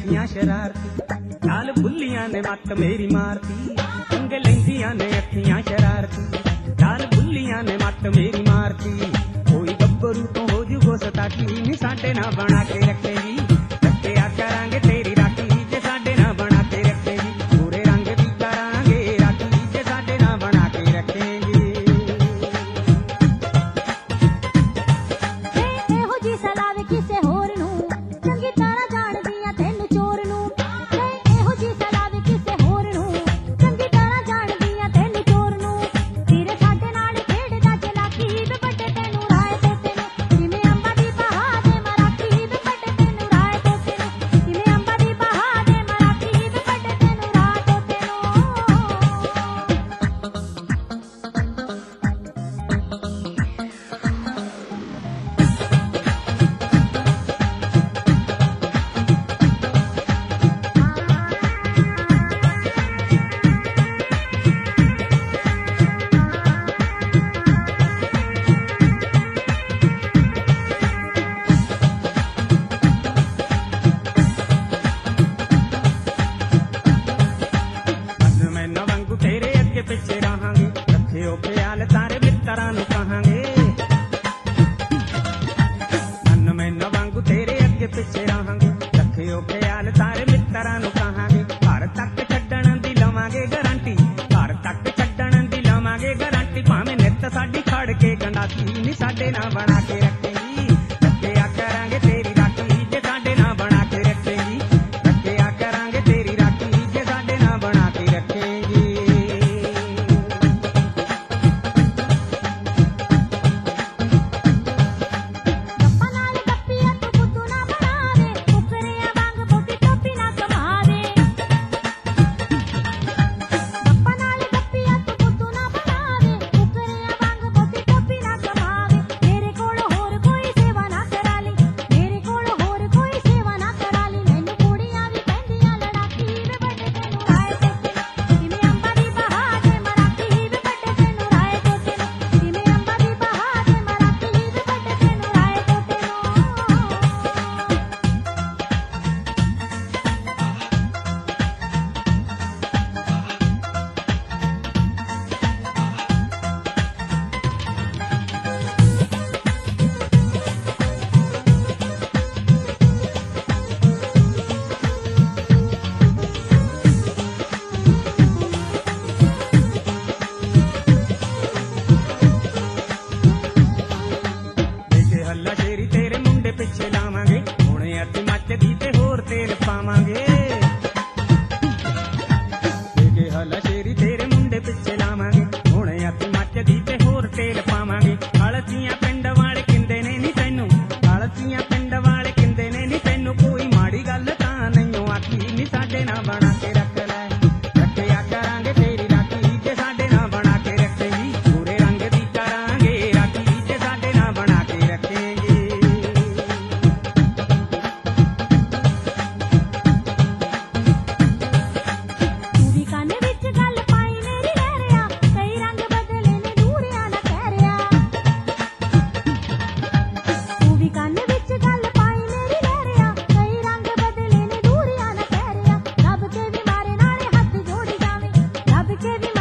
अखियां शरारती, लाल बुल्लियां ने मत मेरी मारती, रंग लैंदियां ने अखियां शरारती, लाल बुल्लियां ने मत मेरी मारती। कोई गब्बरू तो हो जुगो सताकी, नी साडे ना बना के रखेगी, रखिया करांगे तेरी राखी जे साडे ना बना के रखेगी, पूरे रंग दी करांगे राखी जे साडे ना बना के रखेगी। पिछे रहांगे रखियो ख्याल तारे मित्तरां नूं कहांगे, मन में न वांगू तेरे अगे पिछे रहांगे रखियो ख्याल तारे मित्तरां नूं कहांगे। घर तक छड्डण दी लवांगे गारंटी, घर तक छड्डण दी लवांगे गारंटी, भावें नित साडी खड़ के गंडासी नी साडे ना बना के रखेगी, रखिया करांगे तेरी राखी जे साडे ना बना के रखेगी, रखिया करांगे तेरी राखी जे साडे ना बना के रखेगी। पिछे लावांगे हुणे अति मचदी ते होर तेल पावांगे, देखे हला शेरी तेरे मुंडे पिछे लावांगे हुणे अति मचदी ते होर तेल पावांगे। हलसियां पिंड वाले किंदे ने नी तैनू, हलसियां पिंड वाले किंदे ने नी तैनू, कोई माड़ी गल तां नहीं आखी नी साडे ना बना के रख लै, रखिया करांगे तेरी राखी जे साडे ना बना के रखेगी, पूरे रंग दी करांगे राखी जे साडे ना बना के रखेगी। के भी